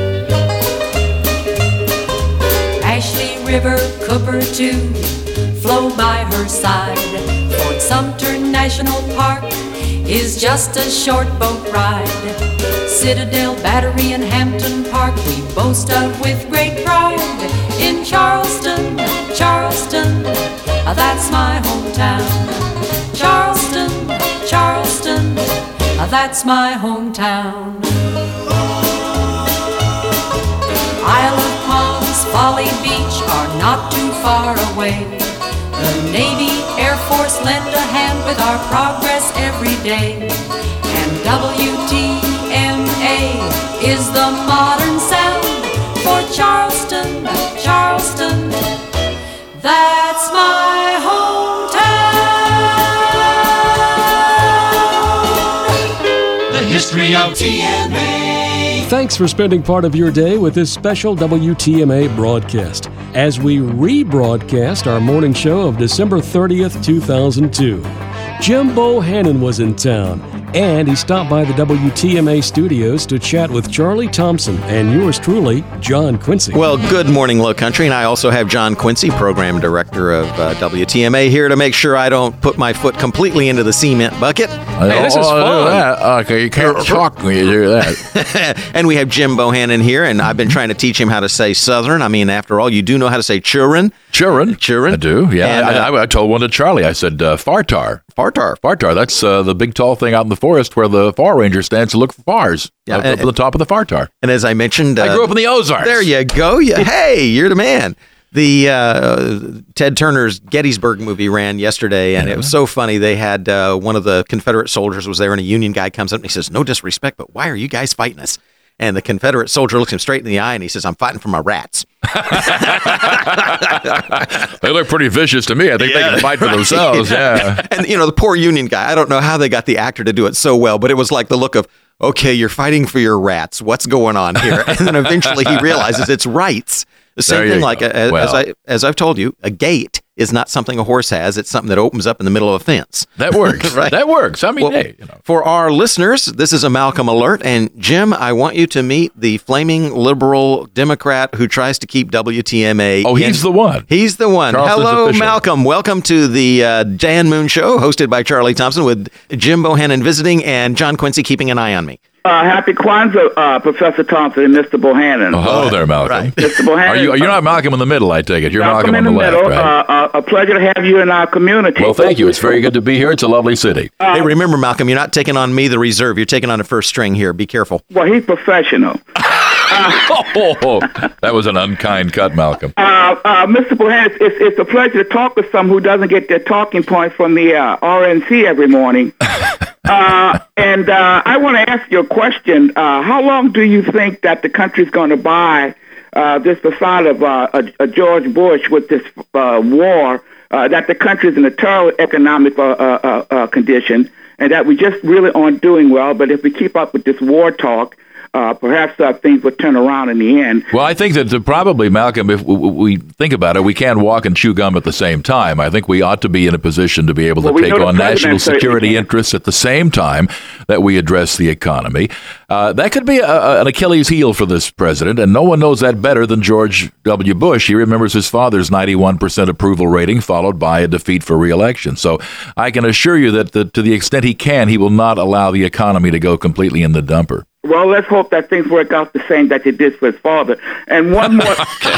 Ashley River, Cooper too, flow by her side. Fort Sumter National Park is just a short boat ride. Citadel, Battery, and Hampton Park we boast of with great pride. In Charleston, Charleston, that's my hometown. Charleston, Charleston, that's my hometown. Isle of Palms, Folly Beach are not too far away. The Navy, Air Force lend a hand with our progress every day. And W T M A is the modern sound for Charleston, Charleston. That's my hometown. The history of T M A. Thanks for spending part of your day with this special W T M A broadcast as we rebroadcast our morning show of December thirtieth, two thousand two. Jim Bohannon was in town, and he stopped by the W T M A studios to chat with Charlie Thompson and yours truly, John Quincy. Well, good morning, Low Country, and I also have John Quincy, Program Director of uh, W T M A, here to make sure I don't put my foot completely into the cement bucket. Hey, this is fun. Okay, you can't talk when you do that. And we have Jim Bohannon here, and I've been trying to teach him how to say Southern. I mean, after all, you do know how to say children. Children. Children. I do, yeah. And, I, uh, I, I told one to Charlie. I said, uh, fartar. Fartar. Fartar. That's uh, the big tall thing out in the forest where the far ranger stands to look for fars. Yeah, up, and- up at the top of the fartar. And as I mentioned... I uh, grew up in the Ozarks. There you go. Yeah. Hey, you're the man. The uh, Ted Turner's Gettysburg movie ran yesterday, and it was so funny. They had uh, one of the Confederate soldiers was there, and a Union guy comes up and he says, "No disrespect, but why are you guys fighting us?" And the Confederate soldier looks him straight in the eye, and he says, "I'm fighting for my rats." They look pretty vicious to me. I think Yeah, they can fight for right. themselves. Yeah. And, you know, the poor Union guy, I don't know how they got the actor to do it so well, but it was like the look of, okay, you're fighting for your rats. What's going on here? And then eventually he realizes it's rights. The same There you thing, like go. a, as, Well. I, as I've told you, a gate is not something a horse has. It's something that opens up in the middle of a fence. That works. Right. That works. I mean, Well, hey, you know. For our listeners, this is a Malcolm alert. And Jim, I want you to meet the flaming liberal Democrat who tries to keep W T M A. Oh, he's in- the one. He's the one. Charleston's Hello, official. Malcolm. Welcome to the uh, Dan Moon Show, hosted by Charlie Thompson, with Jim Bohannon visiting and John Quincy keeping an eye on me. Uh, happy Kwanzaa, uh, Professor Thompson and Mister Bohannon. Oh, hello there, Malcolm. Mister Bohannon. Are you, you're not Malcolm in the middle, I take it. You're Malcolm Malcolm, in on the the, middle. left, right? Uh, uh, a pleasure to have you in our community. Well, thank you. It's very good to be here. It's a lovely city. Uh, hey, remember, Malcolm, you're not taking on me, the reserve. You're taking on a first string here. Be careful. Well, he's professional. oh, that was an unkind cut, Malcolm. Uh, uh, Mister Bohannon, it's, it's a pleasure to talk with someone who doesn't get their talking points from the uh, R N C every morning. uh, and uh, I want to ask you a question. Uh, how long do you think that the country's going to buy uh, this facade of uh, a, a George Bush with this uh, war, uh, that the country's in a terrible economic uh, uh, uh, condition, and that we just really aren't doing well, but if we keep up with this war talk, Uh, perhaps uh, things would turn around in the end. Well, I think that the, probably, Malcolm, if we, we think about it, we can't walk and chew gum at the same time. I think we ought to be in a position to be able to Well, we take know the on national president certainly security can. interests at the same time that we address the economy. Uh, that could be a, a, an Achilles heel for this president, and no one knows that better than George W. Bush. He remembers his father's ninety-one percent approval rating, followed by a defeat for re-election. So I can assure you that the, to the extent he can, he will not allow the economy to go completely in the dumper. Well, let's hope that things work out the same that they did for his father. And one more.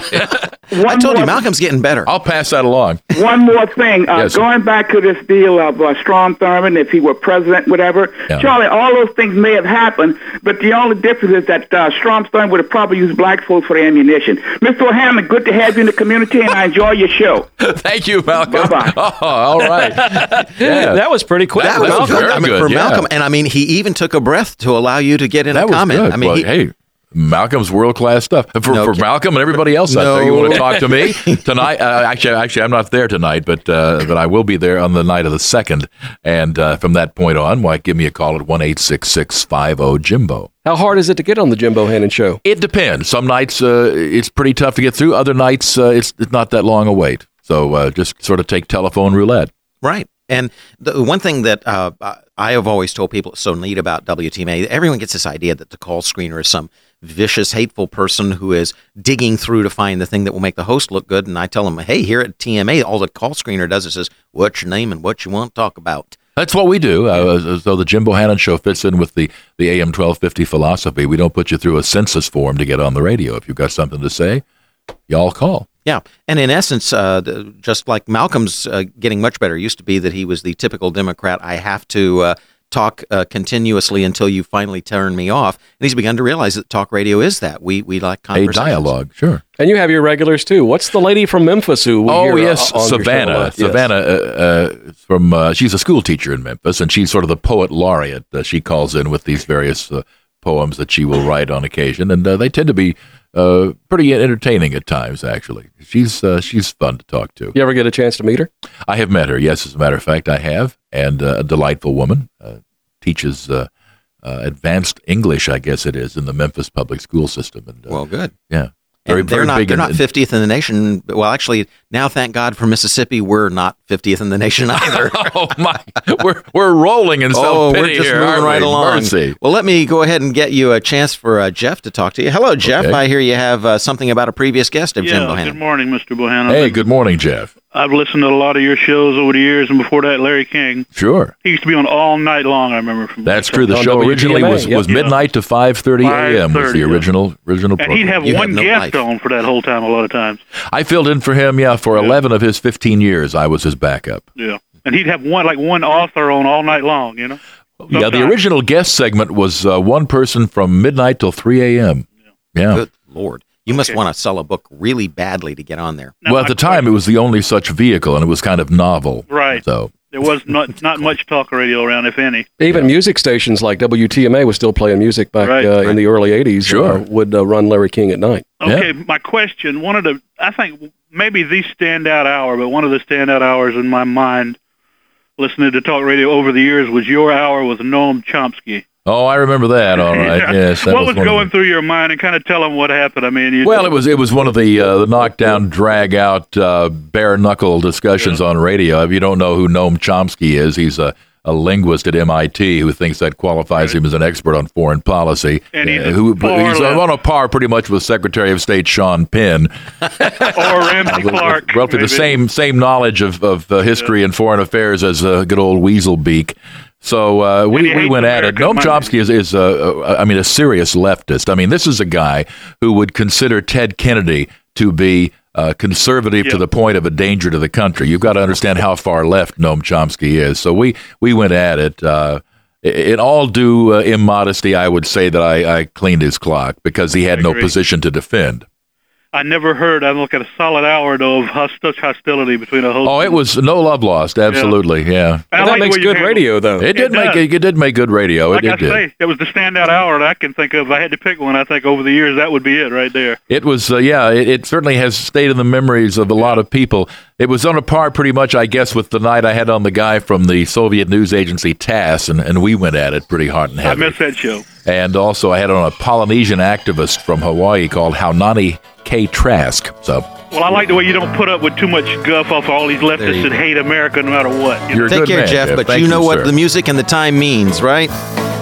one I told more, you, Malcolm's getting better. I'll pass that along. One more thing. Uh, Yes, sir. going back to this deal of uh, Strom Thurmond, if he were president, whatever. Yeah. Charlie, all those things may have happened, but the only difference is that uh, Strom Thurmond would have probably used black folks for the ammunition. Mister O'Hammond, good to have you in the community, and I enjoy your show. Thank you, Malcolm. Bye-bye. Oh, all right. Yeah. That was pretty quick. That was Malcolm. good. Very I mean, good, for yeah. Malcolm, and I mean, he even took a breath to allow you to get in That a was comment. good. I mean, Well, he, hey, Malcolm's world class stuff. For, No for kidding. Malcolm and everybody else out there, you No. want to talk to me tonight? Uh, actually, actually, I'm not there tonight, but uh, but I will be there on the night of the second. And uh, from that point on, why give me a call at one eight six six five zero Jimbo. How hard is it to get on the Jim Bohannon show? It depends. Some nights uh, it's pretty tough to get through. Other nights uh, it's, it's not that long a wait. So uh, just sort of take telephone roulette. Right. And the one thing that uh, I have always told people is so neat about W T M A, everyone gets this idea that the call screener is some vicious, hateful person who is digging through to find the thing that will make the host look good. And I tell them, hey, here at T M A, all the call screener does is says, what's your name and what you want to talk about. That's what we do. Uh, so the Jim Bohannon show fits in with the, the A M twelve fifty philosophy. We don't put you through a census form to get on the radio. If you've got something to say, y'all call. Yeah, and in essence, uh, the- just like Malcolm's uh, getting much better, it used to be that he was the typical Democrat. I have to uh, talk uh, continuously until you finally turn me off. And he's begun to realize that talk radio is that. We we like A conversations. dialogue, sure. And you have your regulars too. What's the lady from Memphis who? We Oh hear, yes, uh, on your show a Savannah. lot? Yes. Savannah uh, uh, from uh, she's a school teacher in Memphis, and she's sort of the poet laureate. Uh, she calls in with these various uh, poems that she will write on occasion, and uh, they tend to be uh, pretty entertaining at times. Actually, she's uh, she's fun to talk to. You ever get a chance to meet her? I have met her. Yes, as a matter of fact, I have, and uh, a delightful woman. Uh, teaches uh, uh, advanced English, I guess it is, in the Memphis public school system. And, uh, Well, good. Yeah. And they're not big they're in- not in- fiftieth in the nation. Well, actually, now thank God for Mississippi, we're not fiftieth in the nation either. oh my, we're we're rolling in oh, self-pity we're just here, moving aren't right we? along. Mercy. Well, let me go ahead and get you a chance for uh, Jeff to talk to you. Hello, Jeff. Okay. I hear you have uh, something about a previous guest of Jim Yeah, Bohannon. good morning, Mister Bohannon. Hey, good morning, Jeff. I've listened to a lot of your shows over the years, and before that, Larry King. Sure. He used to be on all night long, I remember. From That's true. The show originally was, was midnight to five thirty a.m. was the yeah. original original And program. he'd have one guest on for that whole time a lot of times. I filled in for him, yeah, for eleven of his fifteen years. I was his backup. Yeah. And he'd have one, like one author on all night long, you know? Yeah, the Sometimes. original guest segment was uh, one person from midnight till three a.m. Yeah. Good Lord. You must want to sell a book really badly to get on there. Well, at the time, it was the only such vehicle, and it was kind of novel. Right. So There was not not much talk radio around, if any. Even music stations like W T M A was still playing music back Right. uh, in the early eighties. Sure. Uh, would uh, run Larry King at night. Okay, my question, one of the, I think maybe the standout hour, but one of the standout hours in my mind, listening to talk radio over the years, was your hour with Noam Chomsky. Oh, I remember that. All right. Yeah. Yes. That what was, one of going through your mind, and kind of tell them what happened? I mean, you Well, it was it was one of the uh, the knockdown, drag out, uh, bare knuckle discussions on radio. If you don't know who Noam Chomsky is, he's a, a linguist at M I T who thinks that qualifies him as an expert on foreign policy. And he's uh, a who far he's left. on a par pretty much with Secretary of State Sean Penn. or Ramsey With- with Clark. roughly the maybe. same same knowledge of of uh, history and foreign affairs as uh, good old Weaselbeak. So uh, And we, he we hates went at it. American Noam money. Chomsky is, is uh, uh, I mean, a serious leftist. I mean, this is a guy who would consider Ted Kennedy to be uh, conservative to the point of a danger to the country. You've got to understand how far left Noam Chomsky is. So we, we went at it. Uh, in all due uh, immodesty, I would say that I, I cleaned his clock because he had I no agree. position to defend. I never heard, I look at a solid hour, though, of hus- such hostility between a host. Oh, it was no love lost. Absolutely, yeah. I Well, like that makes the way you good handled radio, though. It did It make does. it, it did make good radio. Like it, I it did. say, it was the standout hour that I can think of. If I had to pick one, I think over the years that would be it right there. It was, uh, yeah, it, it certainly has stayed in the memories of a lot of people. It was on a par pretty much, I guess, with the night I had on the guy from the Soviet news agency TASS, and, and we went at it pretty hard and I heavy. missed that show. And also I had on a Polynesian activist from Hawaii called Haunani K. Trask. So Well, I like the way you don't put up with too much guff off all these There leftists you that go. hate America no matter what. You know? You're a Take good care, man, Jeff, Jeff. but Thank you know you, what sir. the music and the time means, right?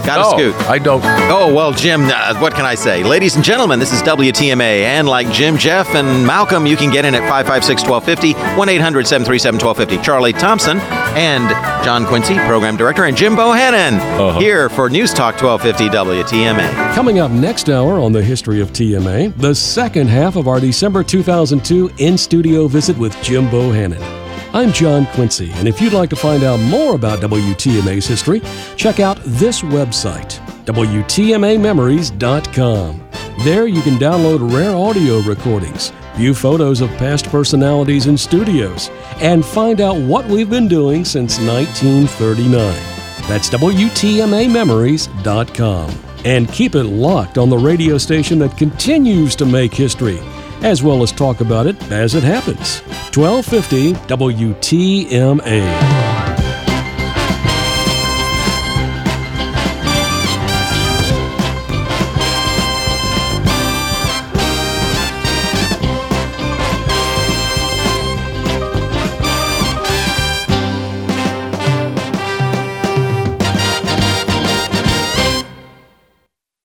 Got to Oh, scoot. I don't. Oh, well, Jim, uh, what can I say? Ladies and gentlemen, this is W T M A. And like Jim, Jeff, and Malcolm, you can get in at five five six, one two five zero, one eight hundred, seven three seven, one two five zero. Charlie Thompson and John Quincy, Program Director, and Jim Bohannon Uh-huh. here for News Talk twelve fifty W T M A. Coming up next hour on the history of T M A, the second half of our December two thousand two in-studio visit with Jim Bohannon. I'm John Quincy, and if you'd like to find out more about W T M A's history, check out this website, W T M A memories dot com. There you can download rare audio recordings, view photos of past personalities in studios, and find out what we've been doing since nineteen thirty-nine. That's W T M A memories dot com. And keep it locked on the radio station that continues to make history, as well as talk about it as it happens. twelve fifty W T M A.